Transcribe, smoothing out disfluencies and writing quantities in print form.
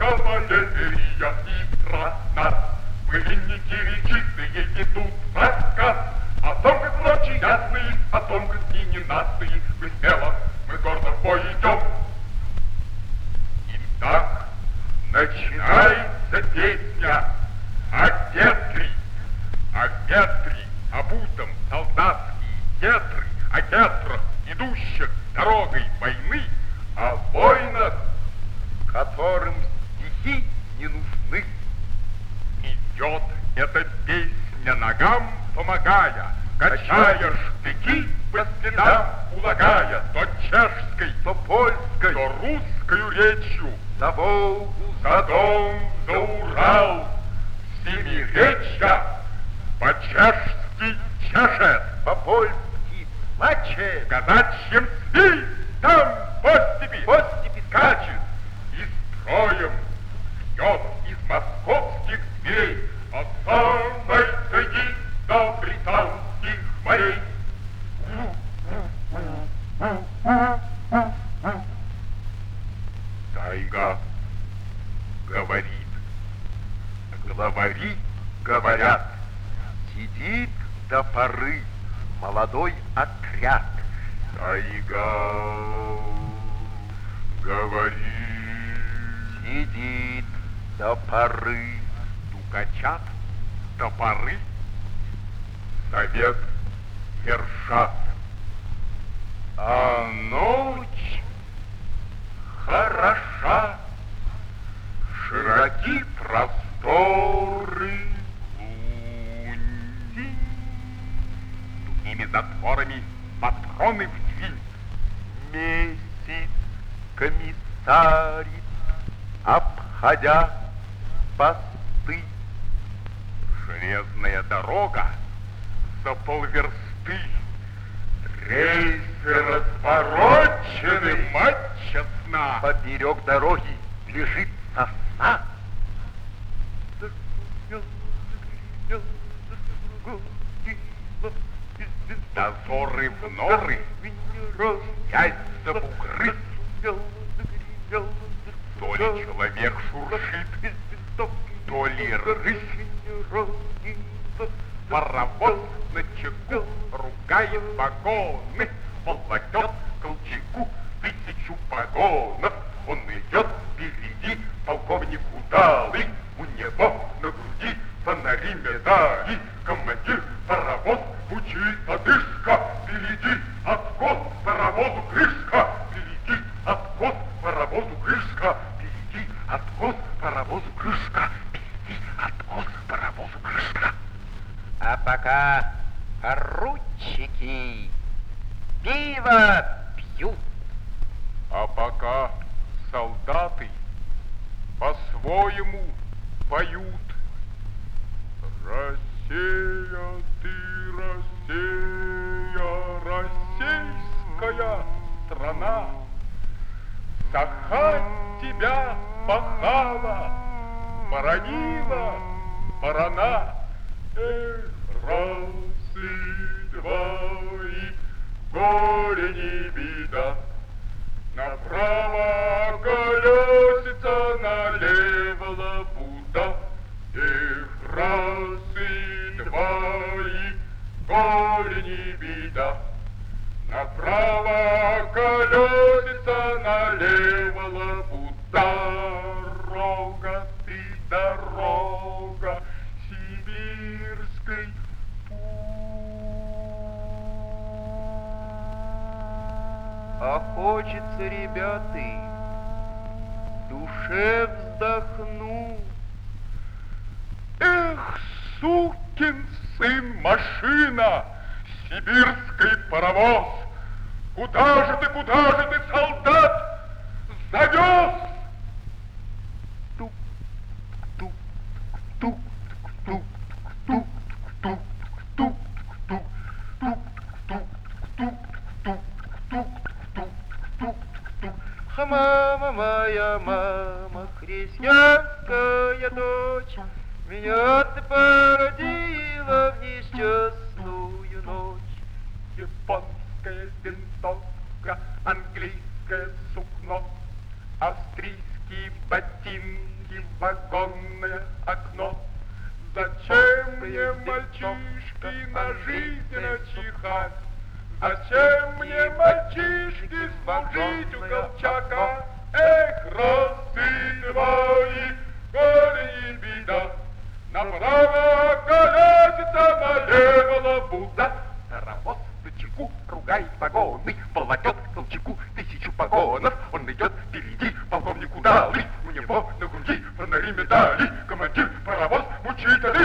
кавалерия и страна. Былинники речистые ведут рассказ о том, как ночи ясные, о том, как дни ненастные. Мы смело, мы гордо в бой идем. Итак, начинается песня о ветре, обутом солдатские гетры, о гетрах, идущих дорогой войны, о войнах, которым стихи не нужны. Идет эта песня ногам помогая, качая штыки по следам улагая, то чешской, то польской, то русскою речью, за Волгу, за Дон, за Урал, семиречья, по-чешски чешет, по-польски плачет, казачьим свистом постепи скачет, и строем бьет из московских дверей от самой тайги до британских морей. Тайга говорит, главари говорят, сидит до поры молодой отряд. Тайга говорит, сидит до поры, стукачат топоры, совет вершат. А ночь хороша, широки просторы лунь. Тугими затворами патроны вдвинь. Месяц комиссарит, обходя посты. Железная дорога за полверсты. Рельсы разворочены, мать честна. Поперек дороги лежит сосна. Дозоры в норы, часть за бугры. То ли человек шуршит, то ли рысь. Паровоз на чеку ругает вагоны, он кладет Колчаку 1000 погонов. Он идет впереди, полковник удалый, у него на груди фонари медали. Командир паровоз учит одышка, впереди откос паровозу крышка, впереди откос паровозу крышка, впереди откос паровозу крышка, впереди откос паровозу крышка. А пока поручики пиво пьют. А пока солдаты по-своему поют. Россия, ты Россия, российская страна. Саха тебя пахала, боронила барана. Эх, раз и два, и горе не беда. Направо колесица, налево лабуда. Эх, раз и два, и горе не беда. Направо колесица, налево лабуда. Дорога ты, дорога сибирской путь. А хочется, ребята, душе вздохнуть. Эх, сукин сын, машина, сибирский паровоз, куда же ты, солдат, завез? Мама моя, мама, христианская дочь, меня ты породила в несчастную ночь. Японская винтовка, английское сукно, австрийские ботинки, в вагонное окно. Зачем мне, мальчишки, на жизнь чихать? Зачем мне, мальчишки, служить у Колчака? Эх, росы твои, горе и беда, направо колесица, налево лабуда. Паровоз на чеку ругает вагоны, волокет Колчаку 1000 погонов. Он идет впереди, полковнику дали, у него на груди фонари медали. Командир паровоз мучит